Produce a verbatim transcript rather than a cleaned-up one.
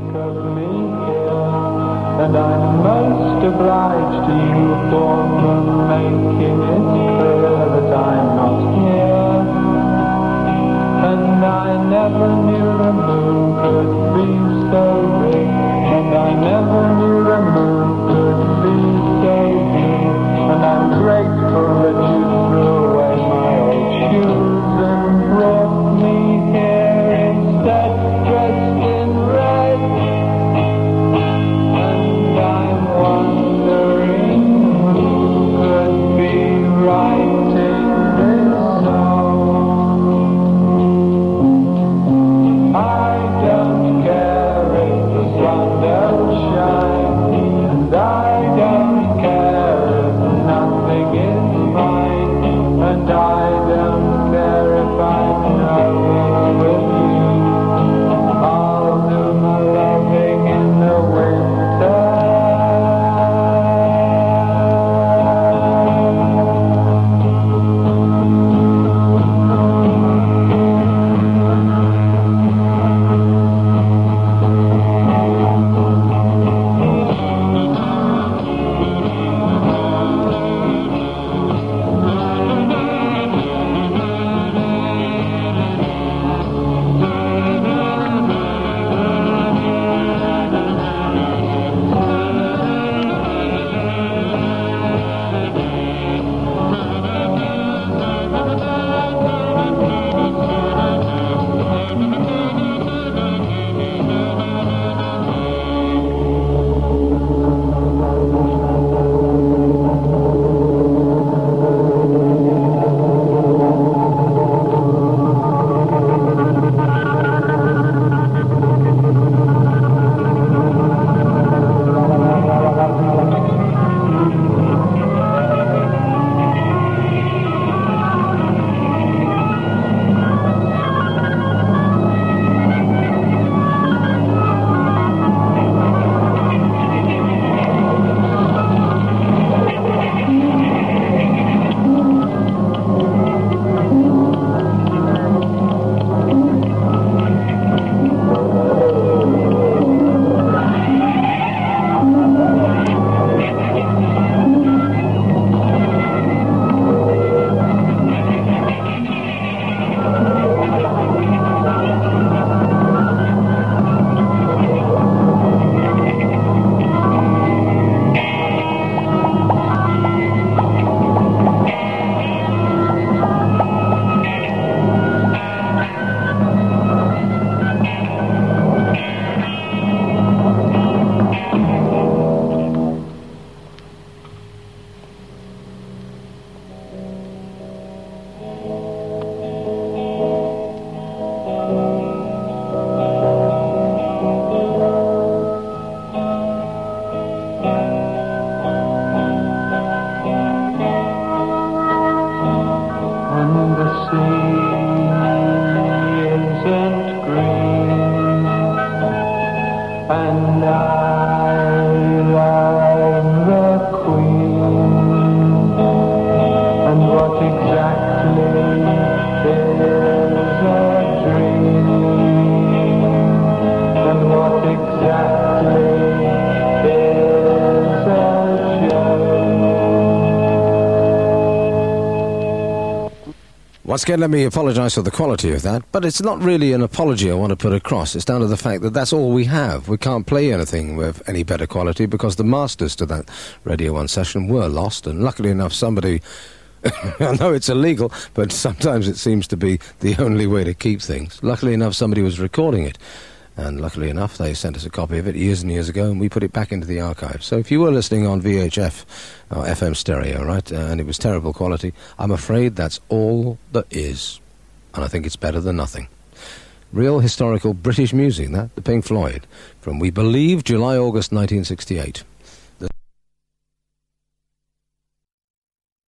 of me here, and I'm most obliged to you for making it clear that I'm not here. And I never knew the moon could be so big, and I never knew the moon could be so blue, and I'm grateful that you threw away my old shoes and brought me here instead, dressed in red. And I'm wondering who could be writing this song. I don't care if the sun don't shine, and I don't care if nothing is mine, and I don't care if I know it's with you. I'll do my loving in the winter. And I am the queen. And what exactly is a dream? And what exactly is a joke? Once again, let me apologise for the quality of that, but it's not really an apology I want to put across. It's down to the fact that that's all we have. We can't play anything with any better quality because the masters to that Radio one session were lost, and luckily enough somebody... I know it's illegal, but sometimes it seems to be the only way to keep things. Luckily enough somebody was recording it, and luckily enough they sent us a copy of it years and years ago, and we put it back into the archive. So if you were listening on V H F or F M stereo, right, uh, and it was terrible quality, I'm afraid that's all there is, and I think it's better than nothing. Real historical British music, that, the Pink Floyd, from, we believe, July August nineteen sixty-eight.